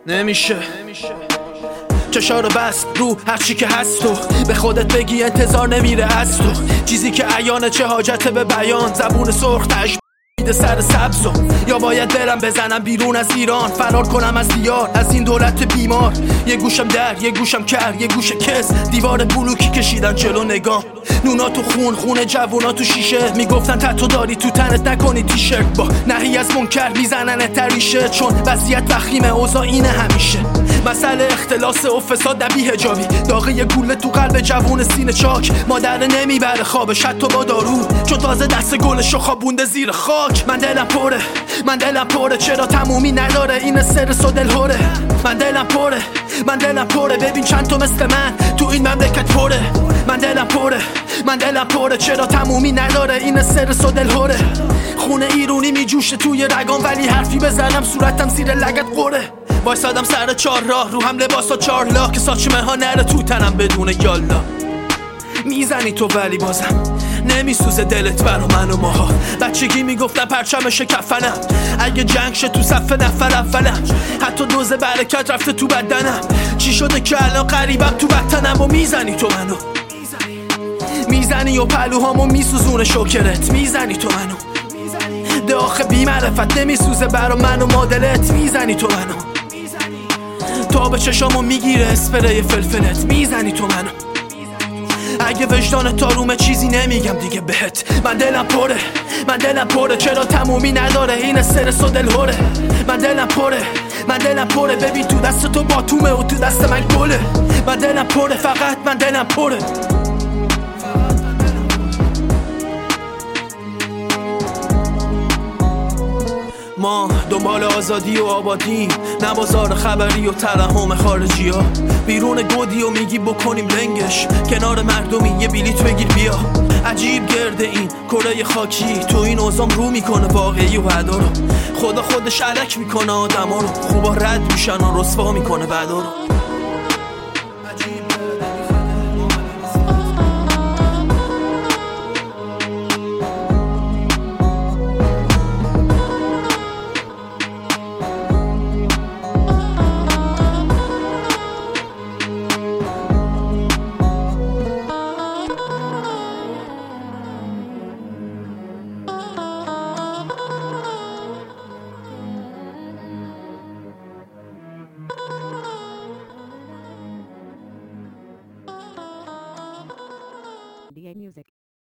نمیشه چشارو بست رو هرچی که هست تو به خودت بگی انتظار نمیره از تو چیزی که عیانه چه حاجته به بیان زبون سرخ تش میده سر سبزو یا باید برم بزنم بیرون از ایران فرار کنم از دیار از این دولت بیمار یه گوشم در یه گوشم کر یه گوش کس دیوار بلوکی کشیدن جلو نگاه نونا تو خون جوونا تو شیشه میگفتن تتو داری تو تنت نکنی تیشرت با نهی از منکر میزنن تریشه چون وضعیت وخیمه اوضاع اینه همیشه مسئله اختلاس و فساد نبی حجابی داغه یه گوله تو قلب جوون سینه چاک مادر نمیبره خوابش حتی با دارو چون تازه دست گلشو خوابونده زیر خاک من دلم پره چرا تمومی نداره این استرس و دلهوره من دلم پره ببین چند تا مثل من تو این مملکت پره من دلم پره چرا تمومی نداره این استرس و دلهوره خونه ایرونی میجوشه توی رگام ولی حرفی بزنم صورتم زیر لگت قره وایسادم سر چار راه رو هم لباسا چارلا که ساچمه ها نره تو تنم بدون یالا میزنی تو ولی بازم نمیسوزه دلت برا من و ماها بچگی میگفتن پرچمش کفنم اگه جنگ شه تو صف نفر اولم حتی دوز برکت رفته تو بدنم چی شده که الان قریبم تو وطنم و میزنی تو منو میزنی و پلوهامو میسوزونه شوکرت میزنی تو منو ده آخه بی معرفت نمیسوزه برا من و مادرت میزنی تو منو تا به چشامو میگیره اسپری فلفلت میزنی تو منو اگه وجدان تارومه چیزی نمیگم دیگه بهت من دلم پره چرا تمومی نداره این استرس و دلهوره من دلم پره ببین تو دست تو باتومه و تو دست من گله من دلم پره فقط من دلم پره ما دنبال آزادی و آبادی نه بازار خبری و ترحم خارجی ها بیرون گودی و میگی بکنیم لنگش کنار مردمی یه بلیت بگیر بیا عجیب گرده این کره خاکی تو این اوزام رو میکنه واقعی و بعدا رو خدا خودش علک میکنه آدما رو خوبا رد میشن و رسوا میکنه بعدا رو DA Music.